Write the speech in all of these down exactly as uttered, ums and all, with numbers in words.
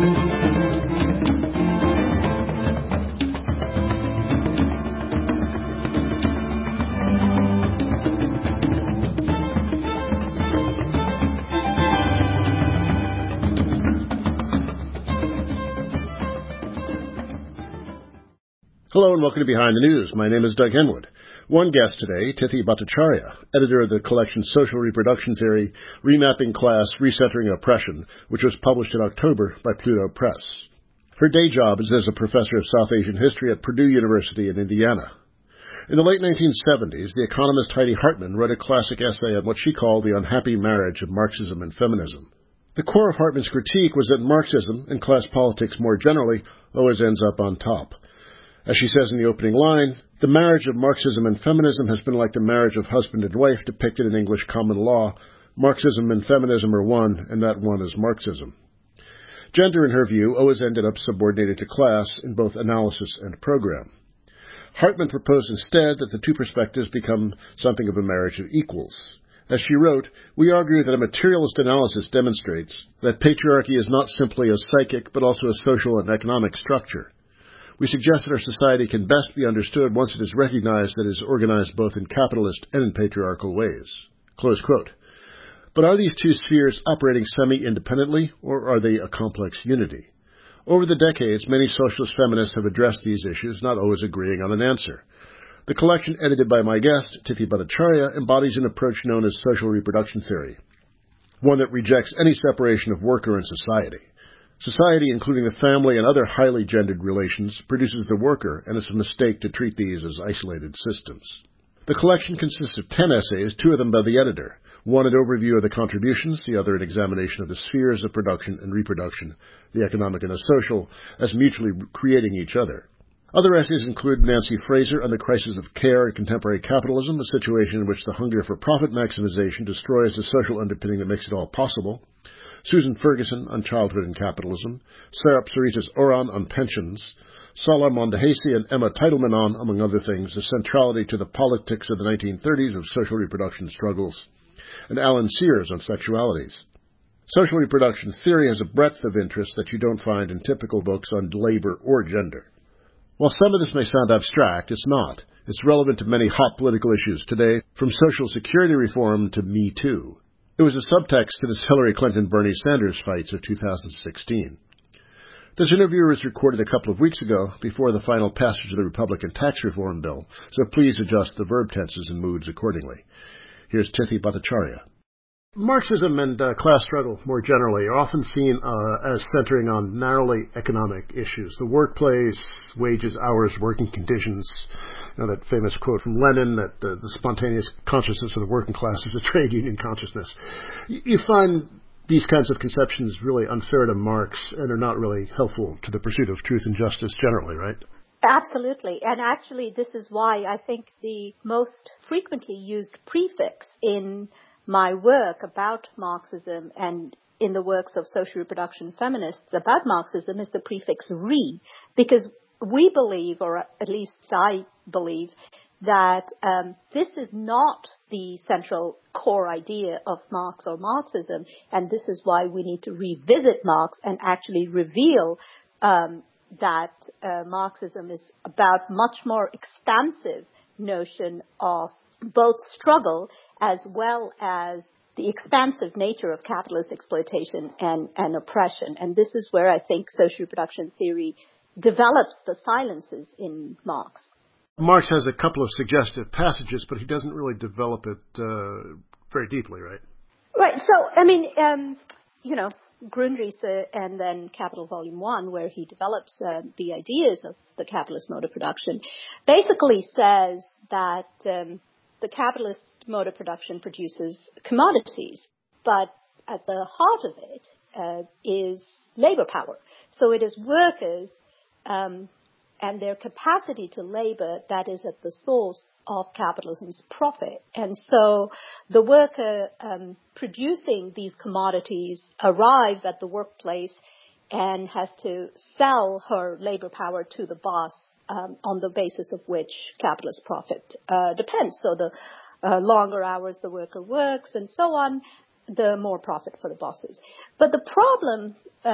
Hello and welcome to Behind the News. My name is Doug Henwood. One guest today, Tithi Bhattacharya, editor of the collection Social Reproduction Theory, Remapping Class, Recentering Oppression, which was published in October by Pluto Press. Her day job is as a professor of South Asian history at Purdue University in Indiana. In the late nineteen seventies, the economist Heidi Hartman wrote a classic essay on what she called the unhappy marriage of Marxism and feminism. The core of Hartman's critique was that Marxism, and class politics more generally, always ends up on top. As she says in the opening line, the marriage of Marxism and feminism has been like the marriage of husband and wife depicted in English common law. Marxism and feminism are one, and that one is Marxism. Gender, in her view, always ended up subordinated to class in both analysis and program. Hartman proposed instead that the two perspectives become something of a marriage of equals. As she wrote, we argue that a materialist analysis demonstrates that patriarchy is not simply a psychic but also a social and economic structure. We suggest that our society can best be understood once it is recognized that it is organized both in capitalist and in patriarchal ways. Close quote. But are these two spheres operating semi-independently, or are they a complex unity? Over the decades, many socialist feminists have addressed these issues, not always agreeing on an answer. The collection edited by my guest, Tithi Bhattacharya, embodies an approach known as social reproduction theory, one that rejects any separation of worker and society. Society, including the family and other highly gendered relations, produces the worker, and it's a mistake to treat these as isolated systems. The collection consists of ten essays, two of them by the editor, one an overview of the contributions, the other an examination of the spheres of production and reproduction, the economic and the social, as mutually creating each other. Other essays include Nancy Fraser on the crisis of care in contemporary capitalism, a situation in which the hunger for profit maximization destroys the social underpinning that makes it all possible, Susan Ferguson on childhood and capitalism, Sarah Psaritas Oran on pensions, Salah Mondahesi and Emma Teitelman on, among other things, the centrality to the politics of the nineteen thirties of social reproduction struggles, and Alan Sears on sexualities. Social reproduction theory has a breadth of interest that you don't find in typical books on labor or gender. While some of this may sound abstract, it's not. It's relevant to many hot political issues today, from Social Security reform to Me Too. It was a subtext to this Hillary Clinton-Bernie Sanders fights of two thousand sixteen. This interview was recorded a couple of weeks ago before the final passage of the Republican tax reform bill, so please adjust the verb tenses and moods accordingly. Here's Tithi Bhattacharya. Marxism and uh, class struggle, more generally, are often seen uh, as centering on narrowly economic issues. The workplace, wages, hours, working conditions. You know, that famous quote from Lenin that uh, the spontaneous consciousness of the working class is a trade union consciousness. You, you find these kinds of conceptions really unfair to Marx and are not really helpful to the pursuit of truth and justice generally, right? Absolutely. And actually, this is why I think the most frequently used prefix in my work about Marxism and in the works of social reproduction feminists about Marxism is the prefix re, because we believe, or at least I believe, that um, this is not the central core idea of Marx or Marxism, and this is why we need to revisit Marx and actually reveal um, that uh, Marxism is about much more expansive notion of both struggle as well as the expansive nature of capitalist exploitation and, and oppression. And this is where I think social reproduction theory develops the silences in Marx. Marx has a couple of suggestive passages, but he doesn't really develop it uh, very deeply, right? Right. So, I mean, um, you know, Grundrisse and then Capital Volume one, where he develops uh, the ideas of the capitalist mode of production, basically says that um, the capitalist mode of production produces commodities, but at the heart of it uh, is labor power. So it is workers um, and their capacity to labor that is at the source of capitalism's profit. And so the worker um, producing these commodities arrive at the workplace and has to sell her labor power to the boss um, on the basis of which capitalist profit uh, depends. So the uh, longer hours the worker works and so on, the more profit for the bosses. But the problem um,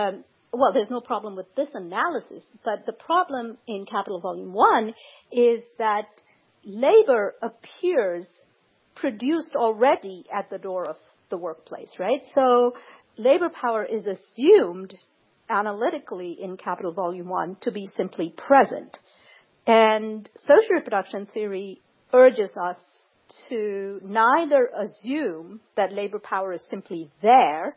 well, there's no problem with this analysis, but the problem in Capital Volume one is that labor appears produced already at the door of the workplace, right? So labor power is assumed analytically in Capital Volume one to be simply present. And social reproduction theory urges us to neither assume that labor power is simply there,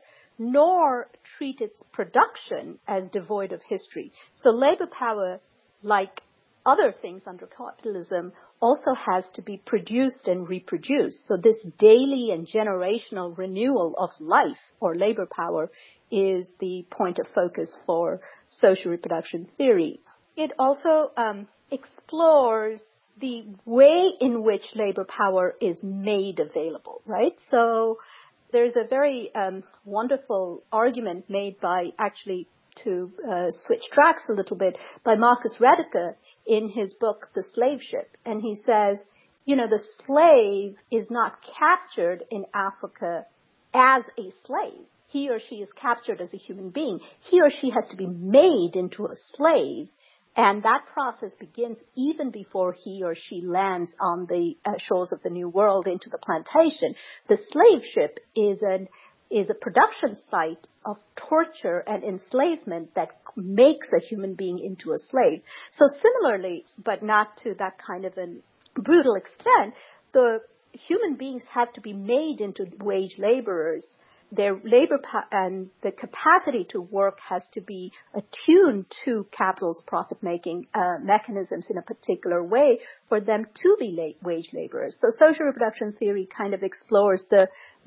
nor treat its production as devoid of history. So labor power, like other things under capitalism, also has to be produced and reproduced. So this daily and generational renewal of life or labor power is the point of focus for social reproduction theory. It also um, explores the way in which labor power is made available, right? So there's a very um, wonderful argument made by, actually, to uh, switch tracks a little bit, by Marcus Rediker in his book, The Slave Ship. And he says, you know, the slave is not captured in Africa as a slave. He or she is captured as a human being. He or she has to be made into a slave. And that process begins even before he or she lands on the uh, shores of the New World into the plantation. The slave ship is an is a production site of torture and enslavement that makes a human being into a slave. So similarly, but not to that kind of a brutal extent, the human beings have to be made into wage laborers. Their labor pa- and the capacity to work has to be attuned to capital's profit-making uh, mechanisms in a particular way for them to be la- wage laborers. So social reproduction theory kind of explores the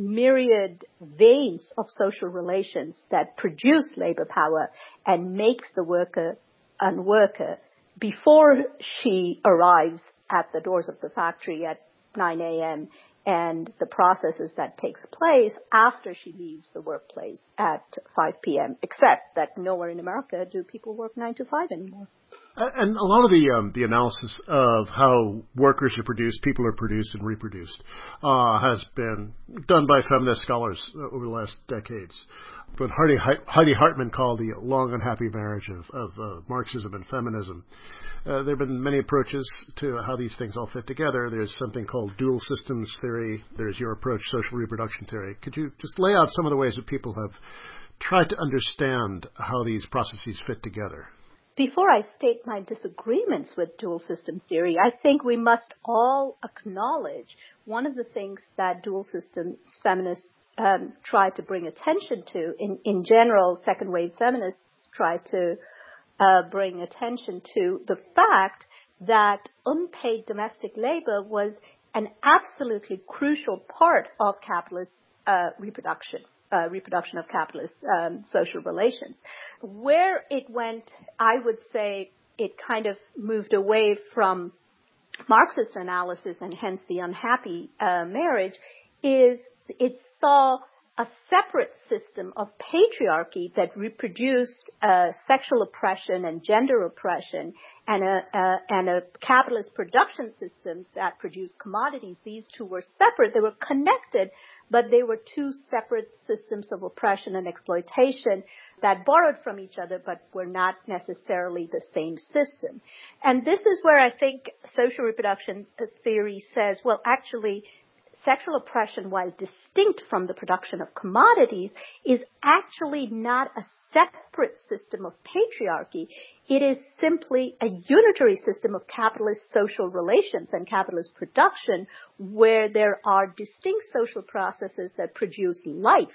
myriad veins of social relations that produce labor power and makes the worker unworker before she arrives at the doors of the factory at nine a.m. and the processes that takes place after she leaves the workplace at five p.m., except that nowhere in America do people work nine to five anymore. And a lot of the um, the analysis of how workers are produced, people are produced and reproduced, uh, has been done by feminist scholars over the last decades. But Heidi, Heidi Hartman called the long unhappy marriage of, of uh, Marxism and feminism. Uh, there have been many approaches to how these things all fit together. There's something called dual systems theory. There's your approach, social reproduction theory. Could you just lay out some of the ways that people have tried to understand how these processes fit together? Before I state my disagreements with dual systems theory, I think we must all acknowledge one of the things that dual systems feminists um, try to bring attention to. In, in general, second wave feminists try to uh, bring attention to the fact that unpaid domestic labor was an absolutely crucial part of capitalist uh, reproduction. Uh, reproduction of capitalist um, social relations. Where it went, I would say it kind of moved away from Marxist analysis and hence the unhappy uh, marriage, is it saw a separate system of patriarchy that reproduced uh, sexual oppression and gender oppression, and a, uh, and a capitalist production system that produced commodities. These two were separate. They were connected, but they were two separate systems of oppression and exploitation that borrowed from each other, but were not necessarily the same system. And this is where I think social reproduction theory says, well, actually, sexual oppression, while distinct from the production of commodities, is actually not a separate system of patriarchy. It is simply a unitary system of capitalist social relations and capitalist production where there are distinct social processes that produce life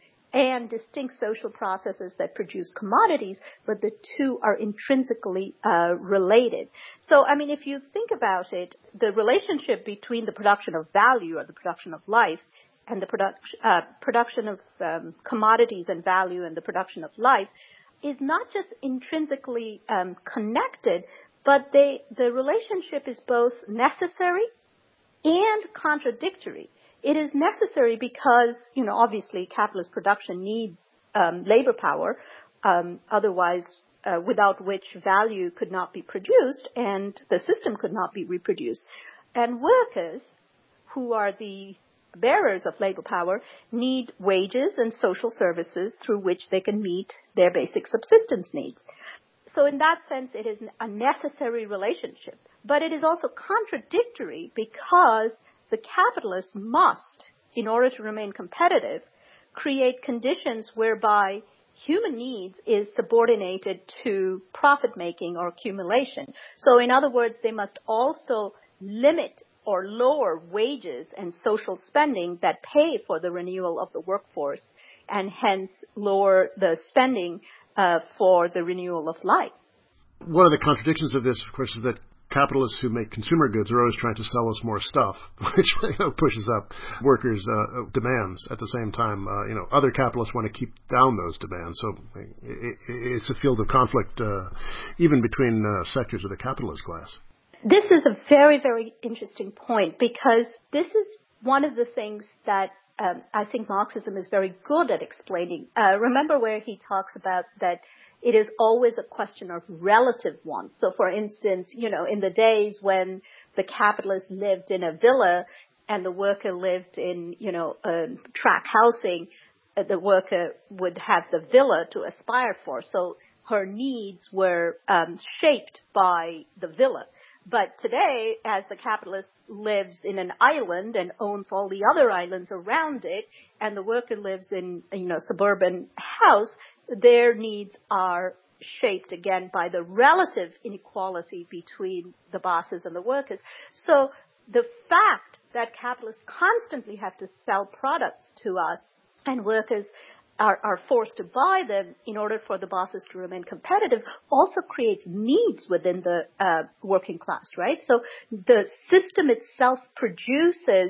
and distinct social processes that produce commodities, but the two are intrinsically uh, related. So, I mean, if you think about it, the relationship between the production of value or the production of life and the produc- uh, production of um, commodities and value and the production of life is not just intrinsically um, connected, but they, the relationship is both necessary and contradictory. It is necessary because, you know, obviously capitalist production needs um, labor power, um, otherwise, uh, without which value could not be produced and the system could not be reproduced. And workers, who are the bearers of labor power need wages and social services through which they can meet their basic subsistence needs. So in that sense, it is a necessary relationship. But it is also contradictory because the capitalists must, in order to remain competitive, create conditions whereby human needs is subordinated to profit-making or accumulation. So in other words, they must also limit or lower wages and social spending that pay for the renewal of the workforce, and hence lower the spending uh, for the renewal of life. One of the contradictions of this, of course, is that capitalists who make consumer goods are always trying to sell us more stuff, which you know, pushes up workers' uh, demands. At the same time, uh, you know, other capitalists want to keep down those demands. So it, it's a field of conflict, uh, even between uh, sectors of the capitalist class. This is a very, very interesting point, because this is one of the things that um, I think Marxism is very good at explaining. Uh, remember where he talks about that it is always a question of relative wants. So, for instance, you know, in the days when the capitalist lived in a villa and the worker lived in, you know, uh, tract housing, uh, the worker would have the villa to aspire for. So her needs were um, shaped by the villa. But today, as the capitalist lives in an island and owns all the other islands around it, and the worker lives in, you know, suburban house, their needs are shaped again by the relative inequality between the bosses and the workers. So the fact that capitalists constantly have to sell products to us and workers Are, are forced to buy them in order for the bosses to remain competitive also creates needs within the uh, working class, right? So the system itself produces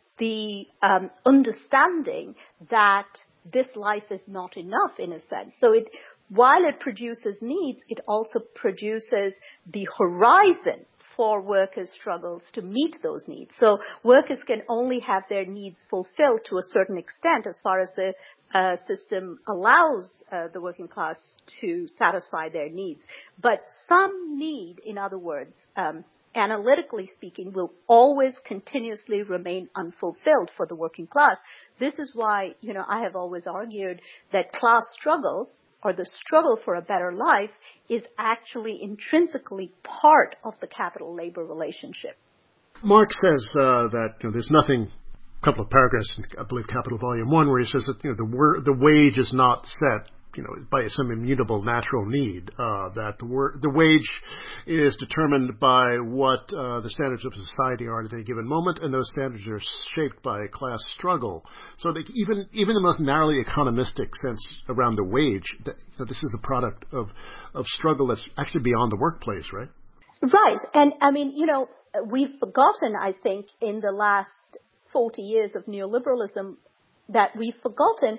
the um, understanding that this life is not enough in a sense. So it, while it produces needs, it also produces the horizon for workers' struggles to meet those needs. So workers can only have their needs fulfilled to a certain extent as far as the uh, system allows uh, the working class to satisfy their needs. But some need, in other words, um, analytically speaking, will always continuously remain unfulfilled for the working class. This is why, you know, I have always argued that class struggle, or the struggle for a better life, is actually intrinsically part of the capital-labor relationship. Marx says uh, that you know, there's nothing, a couple of paragraphs in, I believe, Capital Volume one, where he says that you know, the, wor- the wage is not set you know, by some immutable natural need, uh, that the, wor- the wage is determined by what uh, the standards of society are at any given moment, and those standards are shaped by class struggle. So that even even the most narrowly economistic sense around the wage, that, you know, this is a product of, of struggle that's actually beyond the workplace, right? Right. And, I mean, you know, we've forgotten, I think, in the last forty years of neoliberalism, that we've forgotten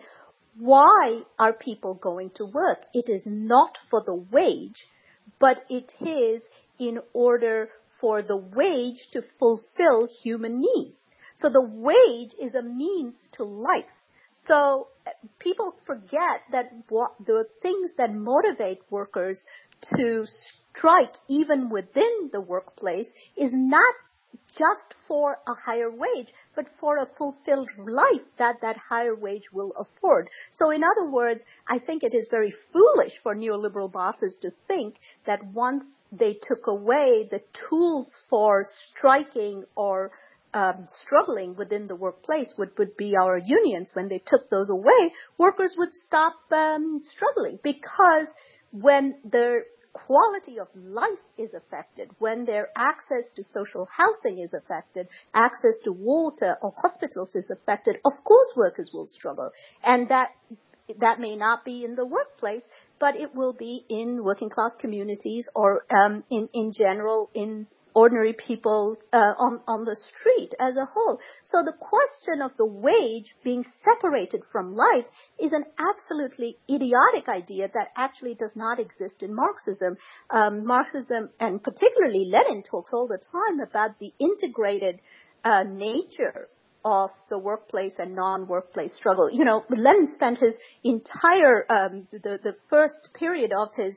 why are people going to work? It is not for the wage, but it is in order for the wage to fulfill human needs. So the wage is a means to life. So people forget that what, the things that motivate workers to strike even within the workplace is not just for a higher wage, but for a fulfilled life that that higher wage will afford. So in other words, I think it is very foolish for neoliberal bosses to think that once they took away the tools for striking or um, struggling within the workplace, would, would be our unions, when they took those away, workers would stop um, struggling, because when the quality of life is affected, when their access to social housing is affected, access to water or hospitals is affected, of course workers will struggle. And that that may not be in the workplace, but it will be in working class communities or um, in, in general in ordinary people uh, on, on the street as a whole. So the question of the wage being separated from life is an absolutely idiotic idea that actually does not exist in Marxism. Um, Marxism, and particularly Lenin, talks all the time about the integrated uh, nature of the workplace and non-workplace struggle. You know, Lenin spent his entire, um, the, the first period of his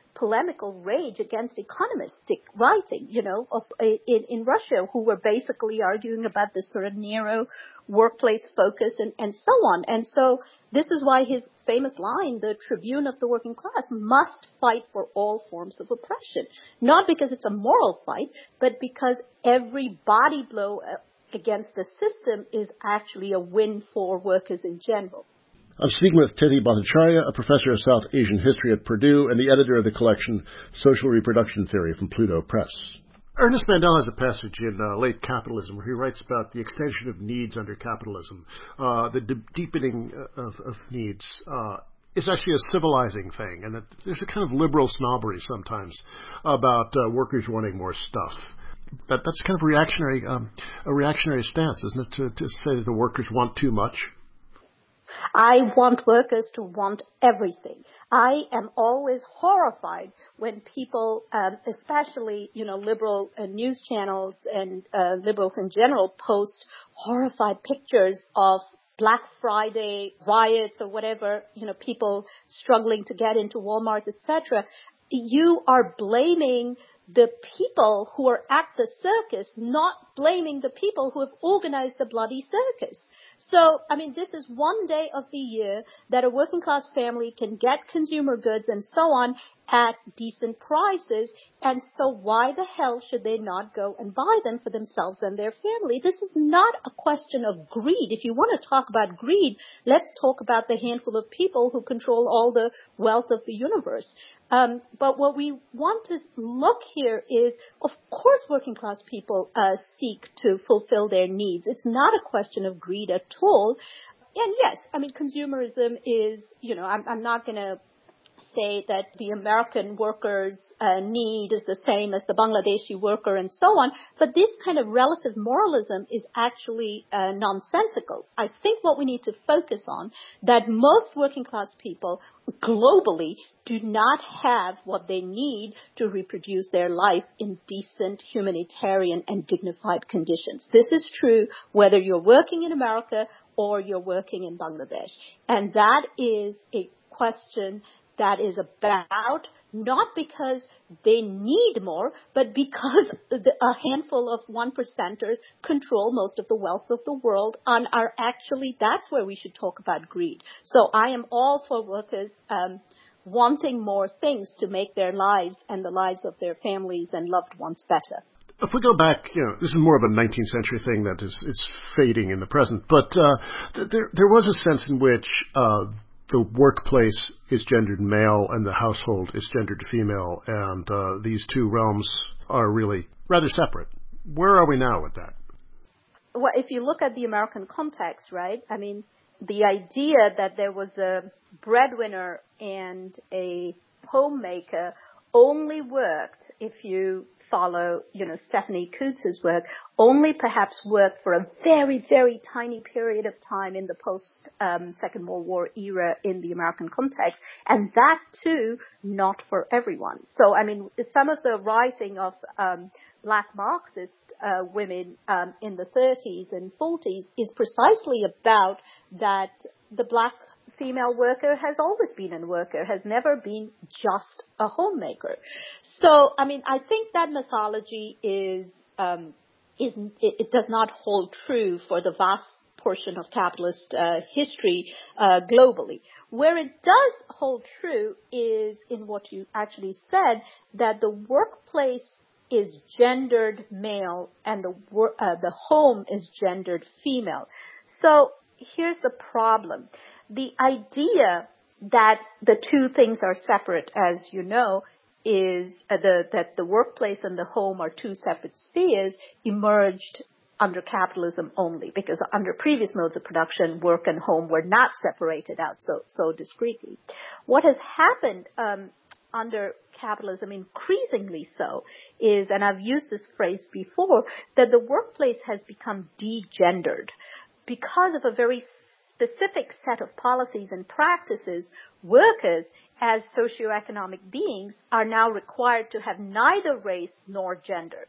polemical rage against economistic writing, you know, of in, in Russia, who were basically arguing about this sort of narrow workplace focus and, and so on. And so this is why his famous line, the tribune of the working class, must fight for all forms of oppression. Not because it's a moral fight, but because every body blow against the system is actually a win for workers in general. I'm speaking with Tithi Bhattacharya, a professor of South Asian history at Purdue and the editor of the collection Social Reproduction Theory from Pluto Press. Ernest Mandel has a passage in uh, Late Capitalism where he writes about the extension of needs under capitalism. Uh, the de- deepening of, of needs uh, is actually a civilizing thing, and that there's a kind of liberal snobbery sometimes about uh, workers wanting more stuff. That, that's kind of a reactionary, um, a reactionary stance, isn't it, to, to say that the workers want too much? I want workers to want everything. I am always horrified when people, um, especially, you know, liberal uh, news channels and uh, liberals in general, post horrified pictures of Black Friday riots or whatever, you know, people struggling to get into Walmart, et cetera. You are blaming the people who are at the circus, not blaming the people who have organized the bloody circus. So, I mean, this is one day of the year that a working class family can get consumer goods and so on at decent prices. And so why the hell should they not go and buy them for themselves and their family? This is not a question of greed. If you want to talk about greed, let's talk about the handful of people who control all the wealth of the universe. Um, but what we want to look here is, of course, working class people uh, seek to fulfill their needs. It's not a question of greed at all. And yes, I mean, consumerism is, you know, I'm, I'm not going to say that the American worker's uh, need is the same as the Bangladeshi worker and so on, but this kind of relative moralism is actually uh, nonsensical. I think what we need to focus on, that most working class people globally do not have what they need to reproduce their life in decent, humanitarian, and dignified conditions. This is true whether you're working in America or you're working in Bangladesh. And that is a question that is about not because they need more, but because the, a handful of one percenters control most of the wealth of the world and are actually, that's where we should talk about greed. So I am all for workers um, wanting more things to make their lives and the lives of their families and loved ones better. If we go back, you know, this is more of a nineteenth century thing that is, is fading in the present, but uh, th- there there was a sense in which uh, the workplace is gendered male and the household is gendered female, and uh, these two realms are really rather separate. Where are we now with that? Well, if you look at the American context, right, I mean, the idea that there was a breadwinner and a homemaker only worked, if you follow, you know, Stephanie Coots's work, only perhaps worked for a very, very tiny period of time in the post-Second um, World War era in the American context, and that too, not for everyone. So, I mean, some of the writing of um, Black Marxist uh, women um, in the thirties and forties is precisely about that the black female worker has always been a worker, has never been just a homemaker. So, I mean, I think that mythology is, um, is it, it does not hold true for the vast portion of capitalist uh, history uh, globally. Where it does hold true is in what you actually said, that the workplace is gendered male and the wor- uh, the home is gendered female. So here's the problem. The idea that the two things are separate, as you know, is uh, the, that the workplace and the home are two separate spheres emerged under capitalism only, because under previous modes of production, work and home were not separated out so, so discreetly. What has happened um, under capitalism, increasingly so, is, and I've used this phrase before, that the workplace has become degendered because of a very specific set of policies and practices. Workers, as socioeconomic beings, are now required to have neither race nor gender.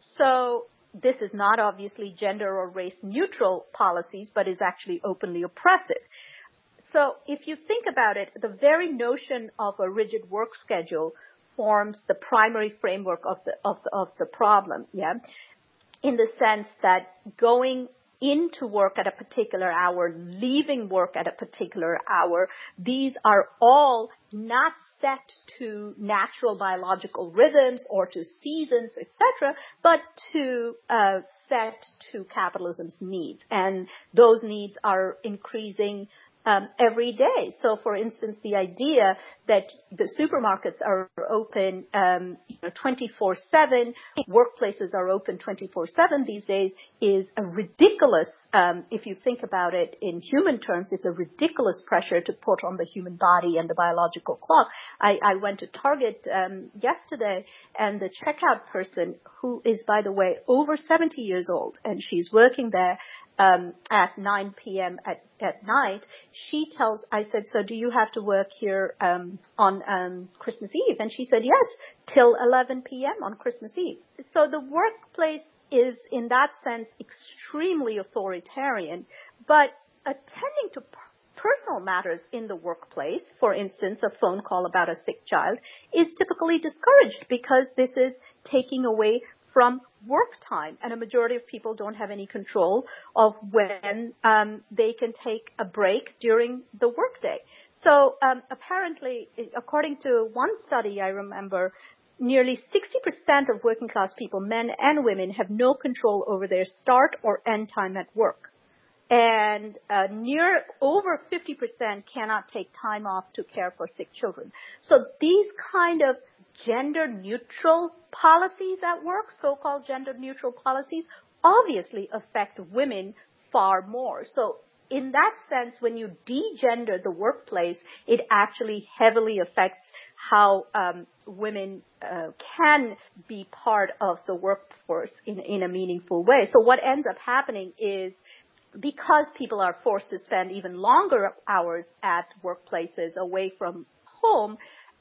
So this is not obviously gender or race neutral policies, but is actually openly oppressive. So if you think about it, the very notion of a rigid work schedule forms the primary framework of the of the, of the problem, yeah, in the sense that going into work at a particular hour, leaving work at a particular hour, these are all not set to natural biological rhythms or to seasons, et cetera, but to uh, set to capitalism's needs. And those needs are increasing Um, every day. So, for instance, the idea that the supermarkets are open um, you know, twenty-four seven, workplaces are open twenty-four seven these days is a ridiculous, um, if you think about it in human terms, it's a ridiculous pressure to put on the human body and the biological clock. I, I went to Target um, yesterday, and the checkout person, who is, by the way, over seventy years old, and she's working there, Um, at nine p.m. at, at night, she tells, I said, so do you have to work here um, on um, Christmas Eve? And she said, yes, till eleven p.m. on Christmas Eve. So the workplace is, in that sense, extremely authoritarian, but attending to p- personal matters in the workplace, for instance, a phone call about a sick child, is typically discouraged because this is taking away from work time, and a majority of people don't have any control of when um, they can take a break during the workday. So um, apparently, according to one study I remember, nearly sixty percent of working class people, men and women, have no control over their start or end time at work. And uh, near over fifty percent cannot take time off to care for sick children. So these kind of gender-neutral policies at work, so-called gender-neutral policies, obviously affect women far more. So in that sense, when you de-gender the workplace, it actually heavily affects how um, women uh, can be part of the workforce in, in a meaningful way. So what ends up happening is, because people are forced to spend even longer hours at workplaces away from home,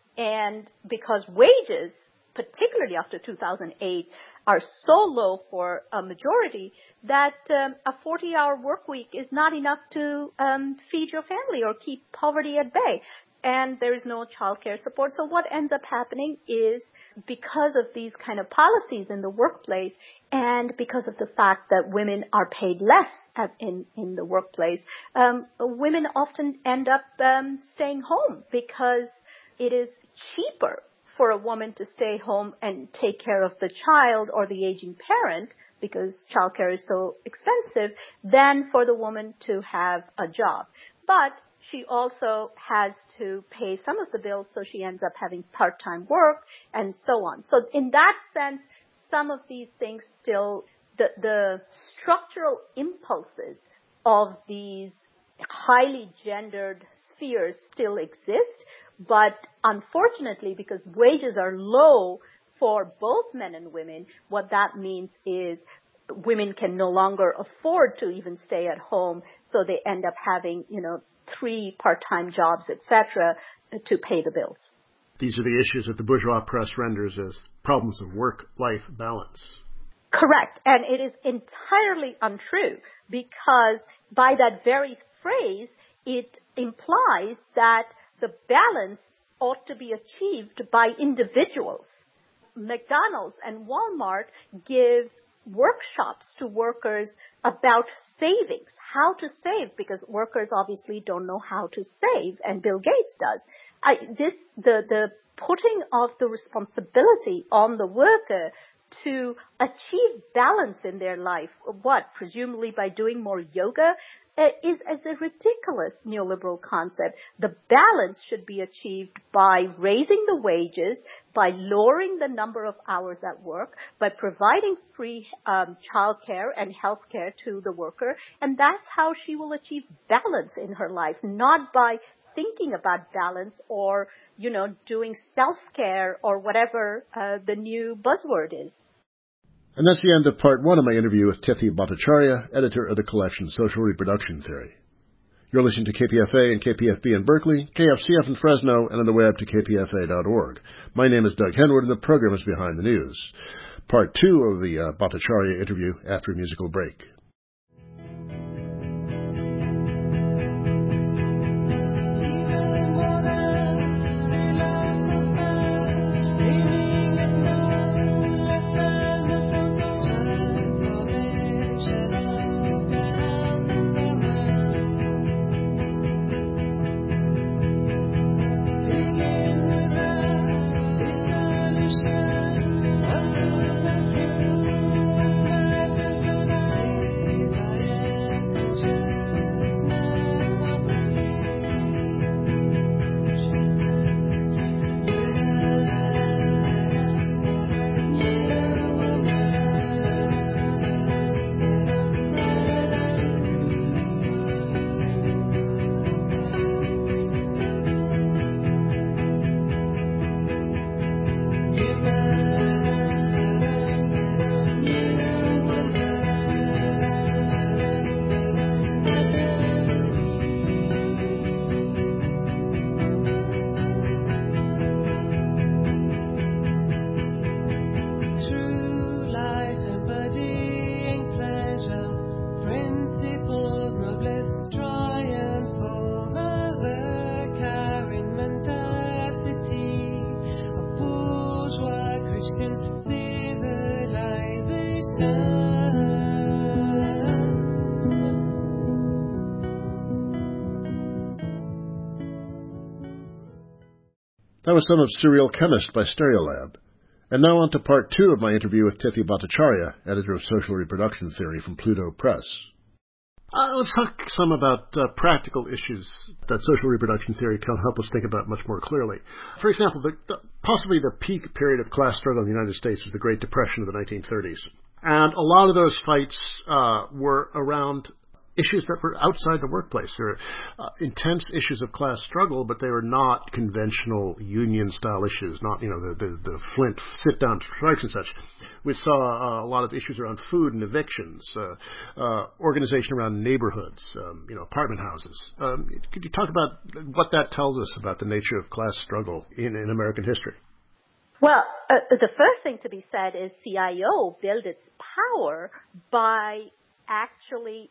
and because wages, particularly after two thousand eight, are so low for a majority that um, a forty-hour work week is not enough to um, feed your family or keep poverty at bay. And there is no childcare support. So what ends up happening is, because of these kind of policies in the workplace, and because of the fact that women are paid less at, in, in the workplace, um, women often end up um, staying home because it is cheaper for a woman to stay home and take care of the child or the aging parent, because childcare is so expensive, than for the woman to have a job. But she also has to pay some of the bills, so she ends up having part-time work and so on. So in that sense, some of these things still, the, the structural impulses of these highly gendered spheres still exist. But unfortunately, because wages are low for both men and women, what that means is women can no longer afford to even stay at home, so they end up having, you know, three part-time jobs, et cetera, to pay the bills. These are the issues that the bourgeois press renders as problems of work-life balance. Correct. And it is entirely untrue, because by that very phrase, it implies that the balance ought to be achieved by individuals. McDonald's and Walmart give workshops to workers about savings, how to save, because workers obviously don't know how to save, and Bill Gates does. I, this, the, the putting of the responsibility on the worker to achieve balance in their life, what, presumably by doing more yoga, is, is a ridiculous neoliberal concept. The balance should be achieved by raising the wages, by lowering the number of hours at work, by providing free um, childcare and health care to the worker, and that's how she will achieve balance in her life, not by thinking about balance or, you know, doing self-care or whatever uh, the new buzzword is. And that's the end of part one of my interview with Tithi Bhattacharya, editor of the collection Social Reproduction Theory. You're listening to K P F A and K P F B in Berkeley, K F C F in Fresno, and on the web to K P F A dot org. My name is Doug Henwood, and the program is Behind the News. Part two of the uh, Bhattacharya interview after a musical break. That was Son of Serial Chemist by Stereolab. And now on to part two of my interview with Tithi Bhattacharya, editor of Social Reproduction Theory from Pluto Press. Uh, let's talk some about uh, practical issues that social reproduction theory can help us think about much more clearly. For example, the, the, possibly the peak period of class struggle in the United States was the Great Depression of the nineteen thirties. And a lot of those fights uh, were around issues that were outside the workplace. There were uh, intense issues of class struggle, but they were not conventional union-style issues, not, you know, the, the, the Flint sit-down strikes and such. We saw uh, a lot of issues around food and evictions, uh, uh, organization around neighborhoods, um, you know, apartment houses. Um, could you talk about what that tells us about the nature of class struggle in, in American history? Well, uh, the first thing to be said is C I O built its power by actually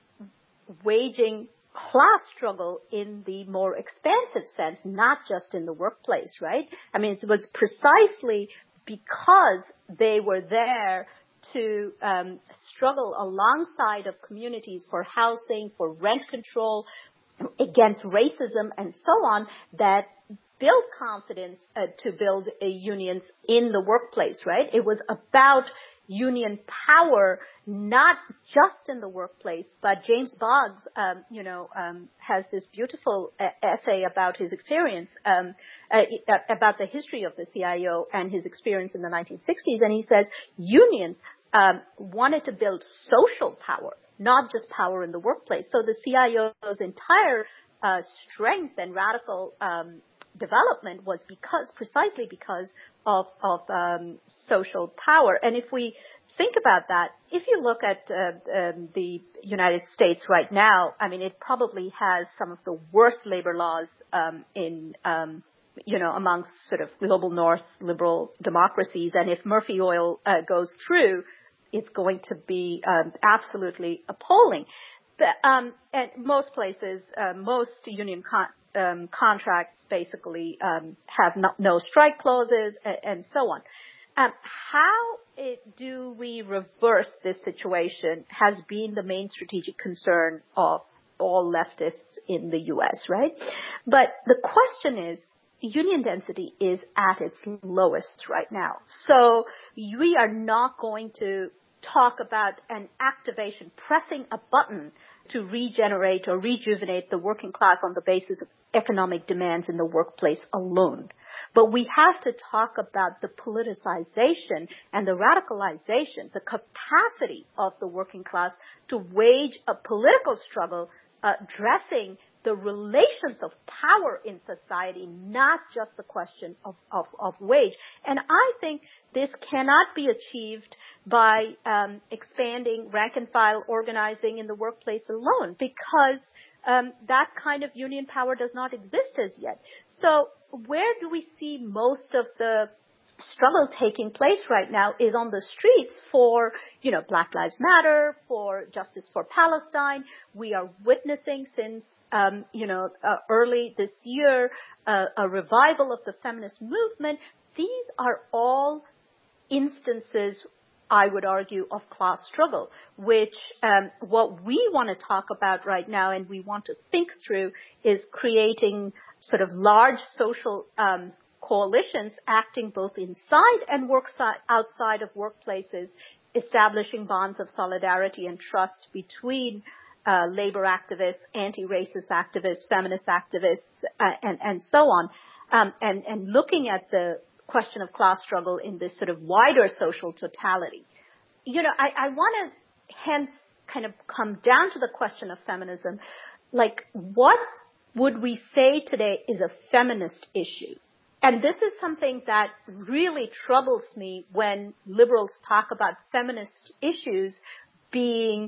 waging class struggle in the more expansive sense, not just in the workplace, right? I mean, it was precisely because they were there to um, struggle alongside of communities for housing, for rent control, against racism, and so on, that build confidence uh, to build uh, unions in the workplace, right? It was about union power, not just in the workplace, but James Boggs, um, you know, um, has this beautiful uh, essay about his experience, um, uh, about the history of the C I O and his experience in the nineteen sixties. And he says unions um, wanted to build social power, not just power in the workplace. So the C I O's entire uh, strength and radical um, development was because, precisely because of, of um, social power. And if we think about that, if you look at uh, um, the United States right now, I mean, it probably has some of the worst labor laws um, in, um, you know, amongst sort of global north liberal democracies. And if Murphy Oil uh, goes through, it's going to be um, absolutely appalling. But, um, at most places, uh, most union con- um, contracts basically um, have no, no strike clauses and, and so on. Um, how it, do we reverse this situation has been the main strategic concern of all leftists in the U S, right? But the question is, union density is at its lowest right now. So we are not going to talk about an activation, pressing a button to regenerate or rejuvenate the working class on the basis of economic demands in the workplace alone. But we have to talk about the politicization and the radicalization, the capacity of the working class to wage a political struggle uh, addressing the relations of power in society, not just the question of, of, of wage. And I think this cannot be achieved by um, expanding rank and file organizing in the workplace alone, because um, that kind of union power does not exist as yet. So where do we see most of the struggle taking place right now is on the streets for, you know, Black Lives Matter, for justice for Palestine. We are witnessing since, um, you know, uh, early this year, uh, a revival of the feminist movement. These are all instances, I would argue, of class struggle, which um, what we want to talk about right now and we want to think through is creating sort of large social um coalitions acting both inside and work si- outside of workplaces, establishing bonds of solidarity and trust between uh, labor activists, anti-racist activists, feminist activists, uh, and, and so on, um, and, and looking at the question of class struggle in this sort of wider social totality. You know, I, I want to hence kind of come down to the question of feminism. Like, what would we say today is a feminist issue? And this is something that really troubles me when liberals talk about feminist issues being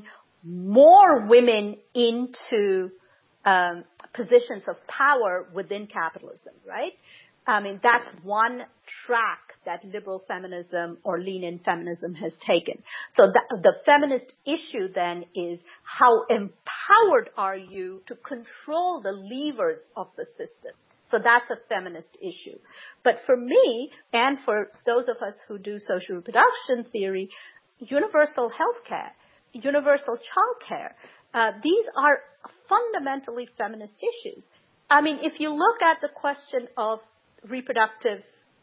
more women into um, positions of power within capitalism, right? I mean, that's one track that liberal feminism or lean-in feminism has taken. So the, the feminist issue then is how empowered are you to control the levers of the system? So that's a feminist issue. But for me, and for those of us who do social reproduction theory, universal health care, universal child care. Uh, these are fundamentally feminist issues. I mean, if you look at the question of reproductive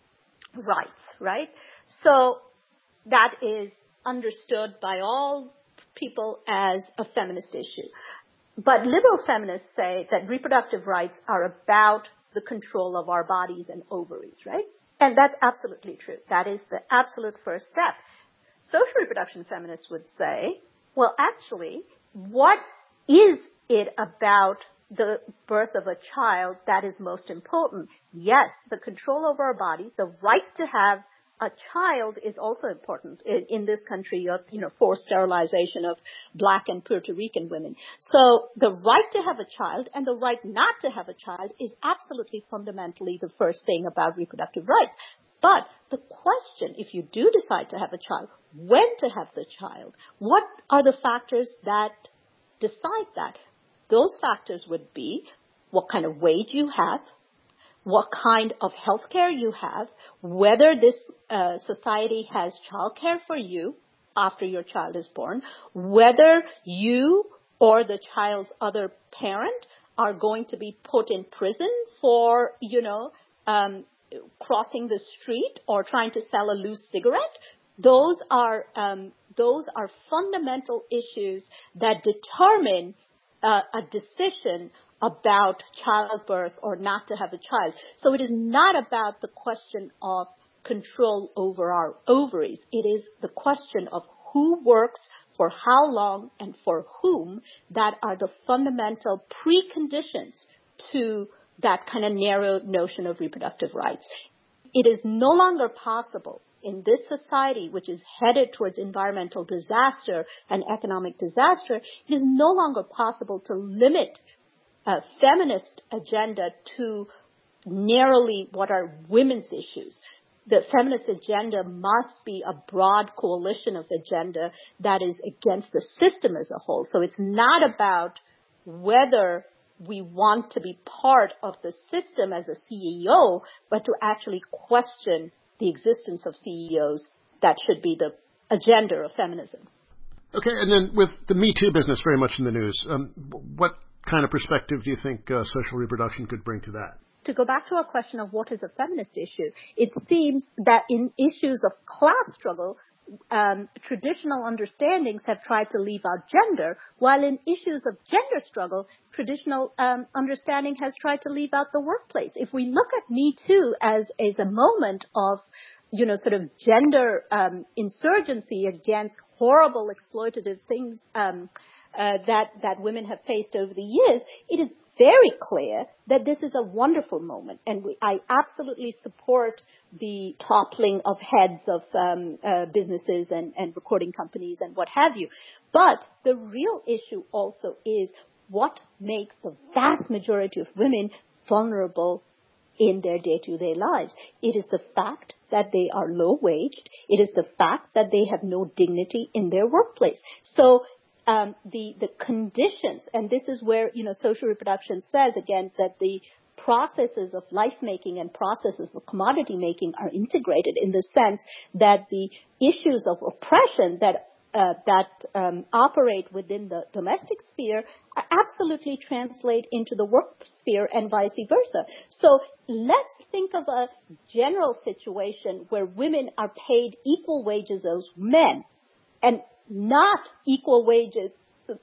rights, right? So that is understood by all people as a feminist issue. But liberal feminists say that reproductive rights are about the control of our bodies and ovaries, right? And that's absolutely true. That is the absolute first step. Social reproduction feminists would say, well, actually, what is it about the birth of a child that is most important? Yes, the control over our bodies, the right to have a child is also important. In, in this country, you have, you know, forced sterilization of black and Puerto Rican women. So the right to have a child and the right not to have a child is absolutely fundamentally the first thing about reproductive rights. But the question, if you do decide to have a child, when to have the child, what are the factors that decide that? Those factors would be what kind of wage you have, what kind of health care you have, whether this uh, society has child care for you after your child is born, whether you or the child's other parent are going to be put in prison for, you know, um, crossing the street or trying to sell a loose cigarette. Those are um, those are fundamental issues that determine uh, a decision about childbirth or not to have a child. So it is not about the question of control over our ovaries. It is the question of who works for how long and for whom that are the fundamental preconditions to that kind of narrow notion of reproductive rights. It is no longer possible in this society, which is headed towards environmental disaster and economic disaster, it is no longer possible to limit a feminist agenda to narrowly what are women's issues. The feminist agenda must be a broad coalition of agenda that is against the system as a whole. So it's not about whether we want to be part of the system as a C E O, but to actually question the existence of C E Os. That should be the agenda of feminism. Okay, and then with the Me Too business very much in the news, um, what kind of perspective do you think uh, social reproduction could bring to that? To go back to our question of what is a feminist issue, it seems that in issues of class struggle, um, traditional understandings have tried to leave out gender, while in issues of gender struggle, traditional um, understanding has tried to leave out the workplace. If we look at Me Too as, as a moment of, you know, sort of gender um, insurgency against horrible exploitative things um, uh, that, that women have faced over the years, it is very clear that this is a wonderful moment. And we, I absolutely support the toppling of heads of um, uh, businesses and, and recording companies and what have you. But the real issue also is what makes the vast majority of women vulnerable in their day-to-day lives. It is the fact that they are low-waged. It is the fact that they have no dignity in their workplace. So Um, the, the conditions, and this is where, you know, social reproduction says, again, that the processes of life-making and processes of commodity making are integrated in the sense that the issues of oppression that uh, that um, operate within the domestic sphere are absolutely translate into the work sphere and vice versa. So let's think of a general situation where women are paid equal wages as men, and not equal wages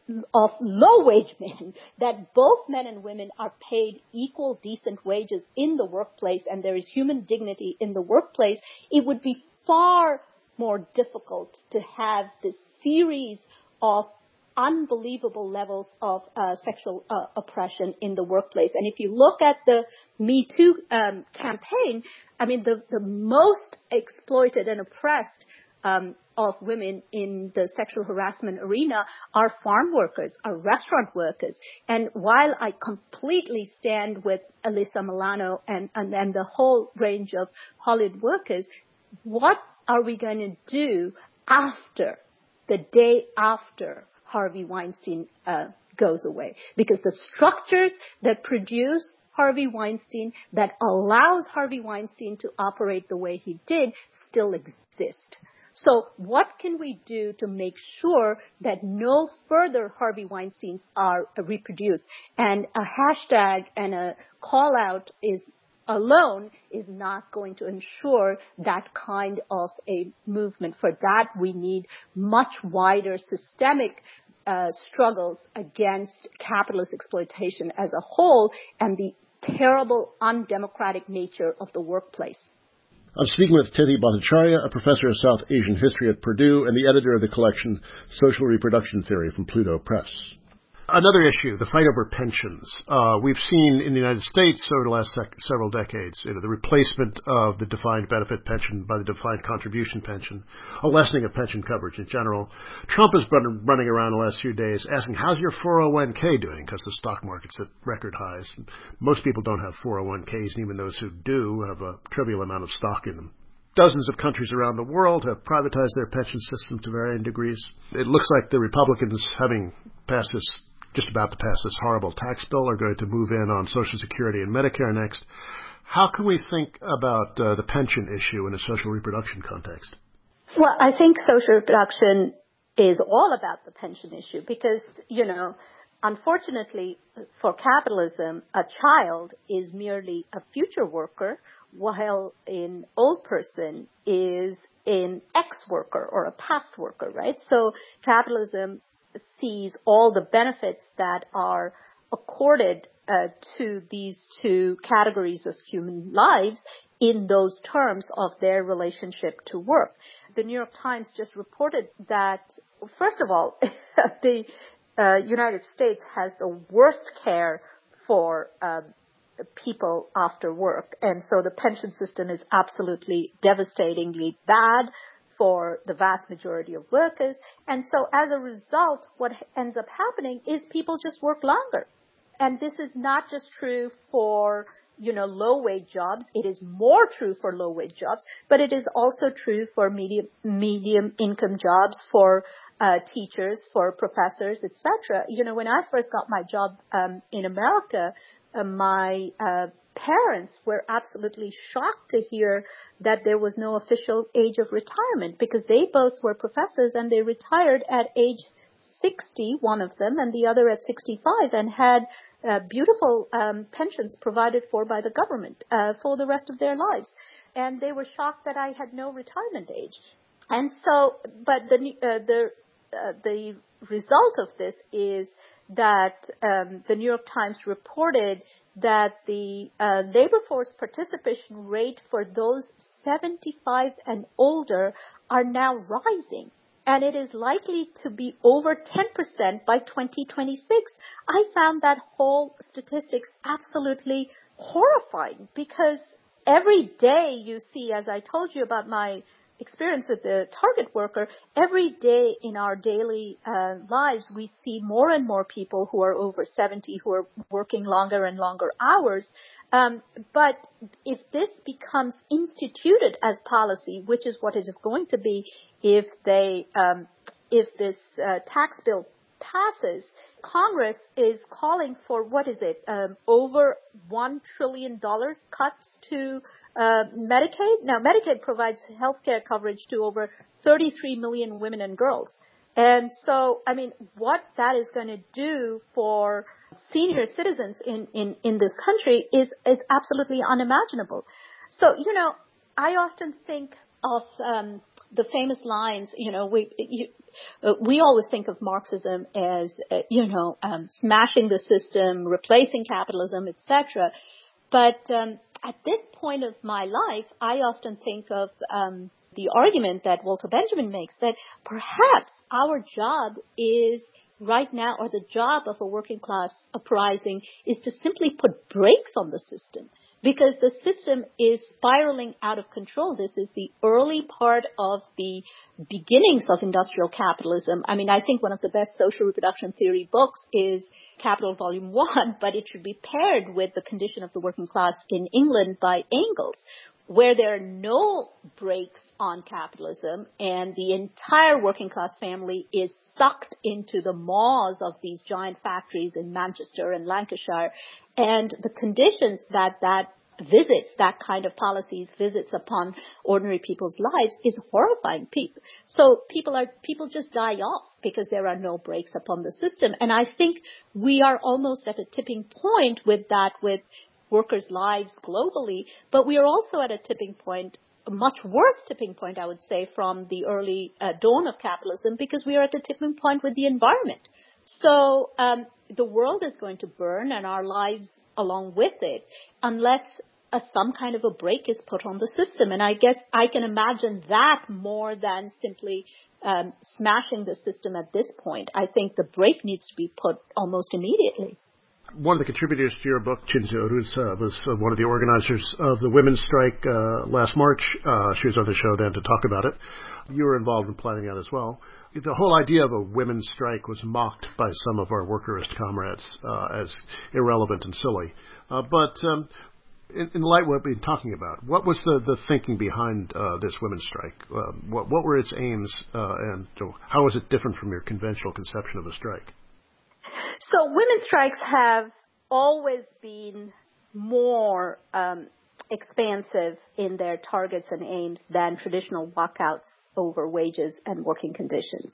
of low-wage men, that both men and women are paid equal, decent wages in the workplace, and there is human dignity in the workplace, it would be far more difficult to have this series of unbelievable levels of uh, sexual uh, oppression in the workplace. And if you look at the Me Too um, campaign, I mean, the, the most exploited and oppressed Um, of women in the sexual harassment arena are farm workers, are restaurant workers. And while I completely stand with Alyssa Milano and, and, and the whole range of Hollywood workers, what are we going to do after, the day after Harvey Weinstein uh, goes away? Because the structures that produce Harvey Weinstein, that allows Harvey Weinstein to operate the way he did, still exist. So what can we do to make sure that no further Harvey Weinsteins are reproduced? And a hashtag and a call out is alone is not going to ensure that kind of a movement. For that, we need much wider systemic uh, struggles against capitalist exploitation as a whole and the terrible, undemocratic nature of the workplace. I'm speaking with Tithi Bhattacharya, a professor of South Asian history at Purdue and the editor of the collection Social Reproduction Theory from Pluto Press. Another issue, the fight over pensions. Uh, we've seen in the United States over the last sec- several decades, you know, the replacement of the defined benefit pension by the defined contribution pension, a lessening of pension coverage in general. Trump has been running around the last few days asking, how's your four oh one k doing? Because the stock market's at record highs. Most people don't have four oh one k's, and even those who do have a trivial amount of stock in them. Dozens of countries around the world have privatized their pension system to varying degrees. It looks like the Republicans, having passed this just about to pass this horrible tax bill, are going to move in on Social Security and Medicare next. How can we think about uh, the pension issue in a social reproduction context? Well, I think social reproduction is all about the pension issue because, you know, unfortunately for capitalism, a child is merely a future worker, while an old person is an ex-worker or a past worker, right? So capitalism sees all the benefits that are accorded uh, to these two categories of human lives in those terms of their relationship to work. The New York Times just reported that, first of all, the uh, United States has the worst care for uh, people after work, and so the pension system is absolutely devastatingly bad for the vast majority of workers. And so as a result, what ends up happening is people just work longer. And this is not just true for, you know, low-wage jobs. It is more true for low-wage jobs, but it is also true for medium, medium-income jobs, for uh, teachers, for professors, et cetera. You know, when I first got my job um, in America, uh, my uh, parents were absolutely shocked to hear that there was no official age of retirement because they both were professors and they retired at age sixty, one of them, and the other at sixty-five, and had uh, beautiful um, pensions provided for by the government uh, for the rest of their lives. And they were shocked that I had no retirement age. And so, but the uh, the uh, the result of this is that um, the New York Times reported that the uh, labor force participation rate for those seventy-five and older are now rising, and it is likely to be over ten percent by twenty twenty-six. I found that whole statistics absolutely horrifying because every day you see, as I told you about my experience with the target worker, every day in our daily uh, lives, we see more and more people who are over seventy who are working longer and longer hours. Um, but if this becomes instituted as policy, which is what it is going to be if they, um, if this uh, tax bill passes, Congress is calling for, what is it, um, over one trillion dollars cuts to uh, Medicaid. Now, Medicaid provides health care coverage to over thirty-three million women and girls. And so, I mean, what that is going to do for senior citizens in, in, in this country is, is absolutely unimaginable. So, you know, I often think of um, the famous lines, you know, we you, uh, we always think of Marxism as, uh, you know, um, smashing the system, replacing capitalism, et cetera. But um, at this point of my life, I often think of um, the argument that Walter Benjamin makes that perhaps our job is right now, or the job of a working class uprising, is to simply put brakes on the system. Because the system is spiraling out of control. This is the early part of the beginnings of industrial capitalism. I mean, I think one of the best social reproduction theory books is Capital Volume one, but it should be paired with The Condition of the Working Class in England by Engels, where there are no brakes on capitalism and the entire working class family is sucked into the maws of these giant factories in Manchester and Lancashire. And the conditions that that visits, that kind of policies, visits upon ordinary people's lives is horrifying. People, so people are, people just die off because there are no brakes upon the system. And I think we are almost at a tipping point with that, with workers' lives globally, but we are also at a tipping point, a much worse tipping point, I would say, from the early uh, dawn of capitalism, because we are at a tipping point with the environment. So um, the world is going to burn, and our lives along with it, unless a, some kind of a brake is put on the system. And I guess I can imagine that more than simply um, smashing the system at this point. I think the brake needs to be put almost immediately. One of the contributors to your book, Cinzia Arruz, uh, was uh, one of the organizers of the women's strike uh, last March. Uh, she was on the show then to talk about it. You were involved in planning that as well. The whole idea of a women's strike was mocked by some of our workerist comrades uh, as irrelevant and silly. Uh, but um, in, in light of what we've been talking about, what was the, the thinking behind uh, this women's strike? Uh, what, what were its aims, uh, and how is it different from your conventional conception of a strike? So women's strikes have always been more um, expansive in their targets and aims than traditional walkouts over wages and working conditions.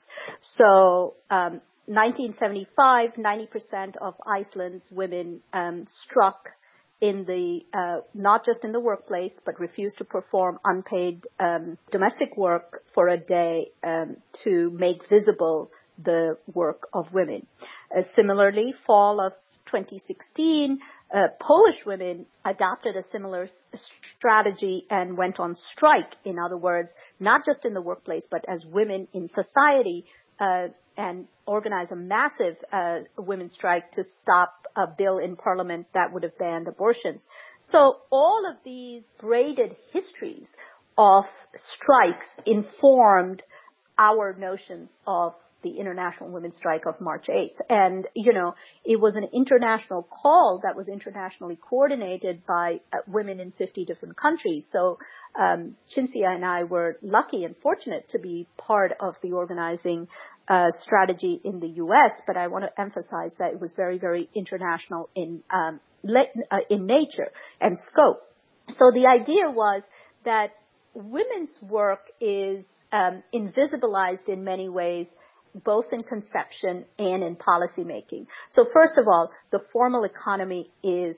So um, nineteen seventy-five, ninety percent of Iceland's women um, struck in the, uh, not just in the workplace, but refused to perform unpaid um, domestic work for a day um, to make visible the work of women. Uh, similarly, fall of twenty sixteen, uh, Polish women adopted a similar s- strategy and went on strike. In other words, not just in the workplace, but as women in society, uh, and organize a massive uh, women's strike to stop a bill in parliament that would have banned abortions. So all of these braided histories of strikes informed our notions of the International Women's Strike of March eighth. And, you know, it was an international call that was internationally coordinated by uh, women in fifty different countries. So um, Cinzia and I were lucky and fortunate to be part of the organizing uh, strategy in the U S, but I want to emphasize that it was very, very international in, um, le- uh, in nature and scope. So the idea was that women's work is um, invisibilized in many ways, both in conception and in policy making. So first of all, the formal economy is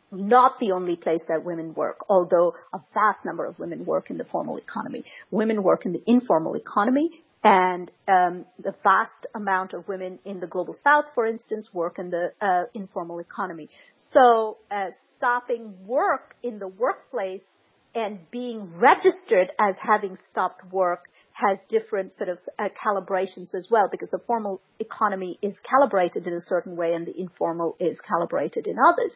not the only place that women work, although a vast number of women work in the formal economy. Women work in the informal economy, and um, the vast amount of women in the global south, for instance, work in the uh, informal economy. So uh, stopping work in the workplace and being registered as having stopped work has different sort of uh, calibrations as well, because the formal economy is calibrated in a certain way and the informal is calibrated in others.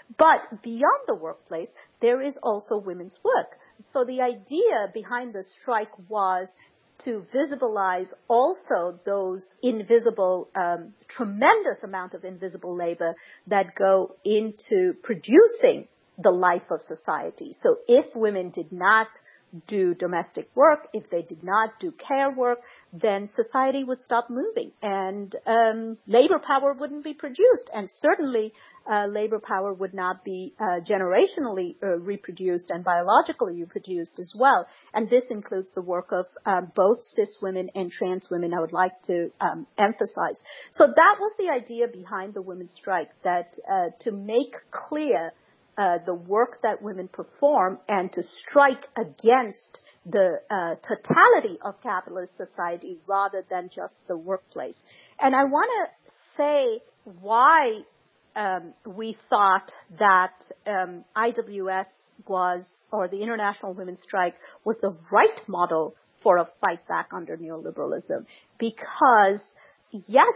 But beyond the workplace, there is also women's work. So the idea behind the strike was to visibilize also those invisible, um, tremendous amount of invisible labor that go into producing the life of society. So if women did not do domestic work, if they did not do care work, then society would stop moving and um, labor power wouldn't be produced. And certainly uh, labor power would not be uh, generationally uh, reproduced and biologically reproduced as well. And this includes the work of um, both cis women and trans women, I would like to um, emphasize. So that was the idea behind the women's strike, that uh, to make clear Uh, the work that women perform and to strike against the uh, totality of capitalist society rather than just the workplace. And I want to say why um, we thought that um, I W S was, or the International Women's Strike, was the right model for a fight back under neoliberalism. Because, yes,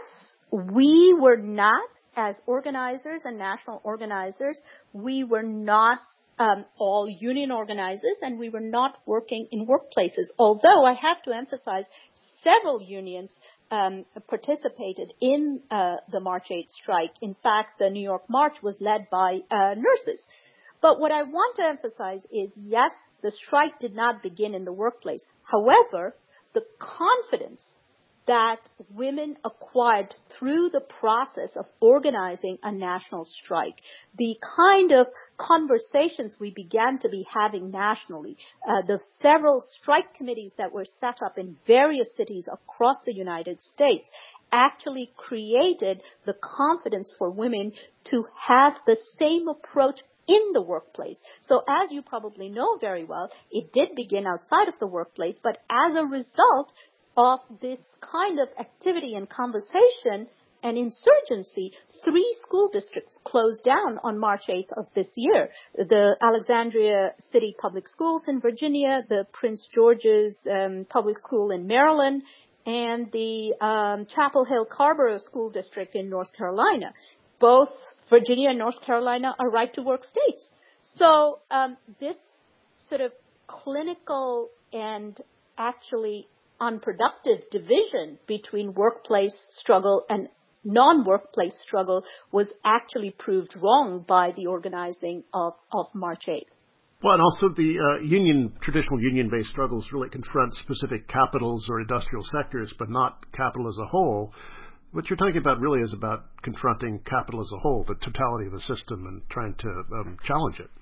we were not, as organizers and national organizers, we were not um, all union organizers, and we were not working in workplaces. Although I have to emphasize, several unions um, participated in uh, the March eighth strike. In fact, the New York March was led by uh, nurses. But what I want to emphasize is, yes, the strike did not begin in the workplace. However, the confidence that women acquired through the process of organizing a national strike. The kind of conversations we began to be having nationally, uh, the several strike committees that were set up in various cities across the United States actually created the confidence for women to have the same approach in the workplace. So as you probably know very well, it did begin outside of the workplace, but as a result of this kind of activity and conversation and insurgency, three school districts closed down on March eighth of this year. The Alexandria City Public Schools in Virginia, the Prince George's um, Public School in Maryland, and the um, Chapel Hill Carrboro School District in North Carolina. Both Virginia and North Carolina are right-to-work states. So um, this sort of clinical and actually unproductive division between workplace struggle and non-workplace struggle was actually proved wrong by the organizing of, of March eighth. Well, and also the uh, union, traditional union-based struggles really confront specific capitals or industrial sectors, but not capital as a whole. What you're talking about really is about confronting capital as a whole, the totality of the system, and trying to um, challenge it.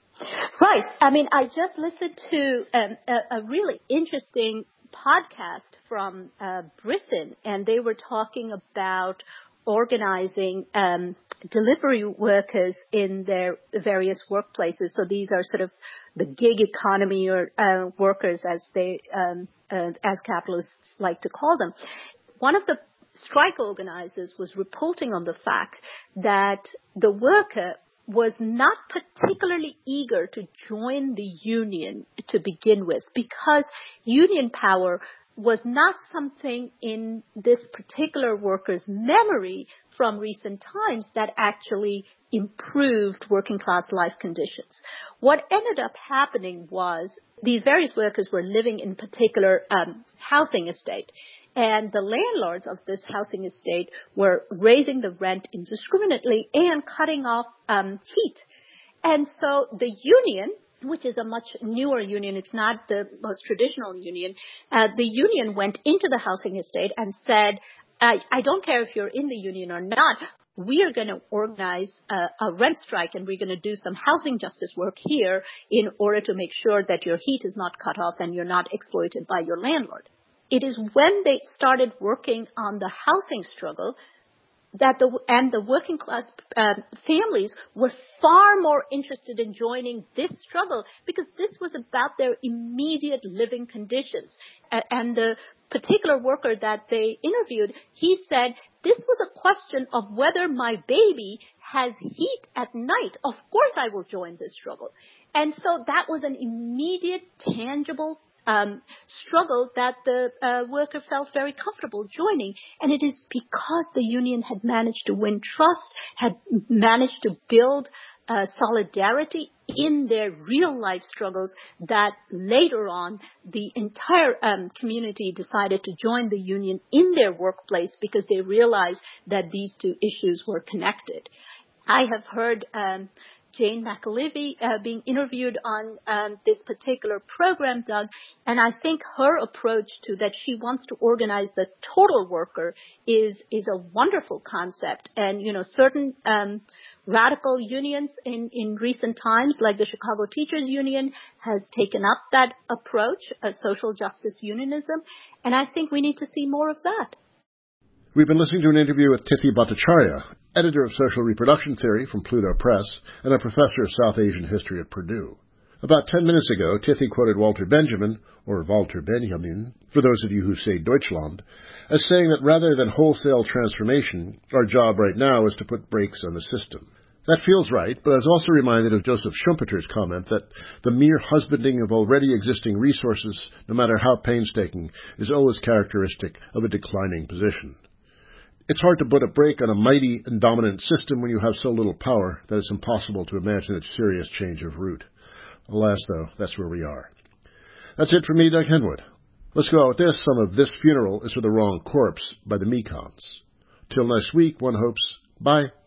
Right. I mean, I just listened to um, a, a really interesting podcast from uh, Britain, and they were talking about organizing um, delivery workers in their various workplaces. So these are sort of the gig economy or uh, workers, as they um, uh, as capitalists like to call them. One of the strike organizers was reporting on the fact that the worker was not particularly eager to join the union to begin with, because union power was not something in this particular worker's memory from recent times that actually improved working class life conditions. What ended up happening was these various workers were living in particular um, housing estate. And the landlords of this housing estate were raising the rent indiscriminately and cutting off um, heat. And so the union, which is a much newer union, it's not the most traditional union, uh, the union went into the housing estate and said, I, I don't care if you're in the union or not, we are going to organize a, a rent strike, and we're going to do some housing justice work here in order to make sure that your heat is not cut off and you're not exploited by your landlord. It is when they started working on the housing struggle that the and the working class uh, families were far more interested in joining this struggle, because this was about their immediate living conditions. Uh, and the particular worker that they interviewed, he said, this was a question of whether my baby has heat at night. Of course I will join this struggle. And so that was an immediate, tangible Um, struggle that the uh, worker felt very comfortable joining. And it is because the union had managed to win trust, had managed to build uh, solidarity in their real life struggles, that later on the entire um, community decided to join the union in their workplace, because they realized that these two issues were connected. I have heard um, Jane McAlevey uh, being interviewed on um, this particular program, Doug, and I think her approach to that she wants to organize the total worker is is a wonderful concept. And, you know, certain um, radical unions in, in recent times, like the Chicago Teachers Union, has taken up that approach, a social justice unionism, and I think we need to see more of that. We've been listening to an interview with Tithi Bhattacharya, editor of Social Reproduction Theory from Pluto Press and a professor of South Asian history at Purdue. About ten minutes ago, Tithi quoted Walter Benjamin, or Walter Benjamin, for those of you who say Deutschland, as saying that rather than wholesale transformation, our job right now is to put brakes on the system. That feels right, but I was also reminded of Joseph Schumpeter's comment that the mere husbanding of already existing resources, no matter how painstaking, is always characteristic of a declining position. It's hard to put a brake on a mighty and dominant system when you have so little power that it's impossible to imagine its serious change of route. Alas, though, that's where we are. That's it for me, Doug Henwood. Let's go out with this. Some of This Funeral is for the Wrong Corpse by the Mekons. Till next week, one hopes. Bye.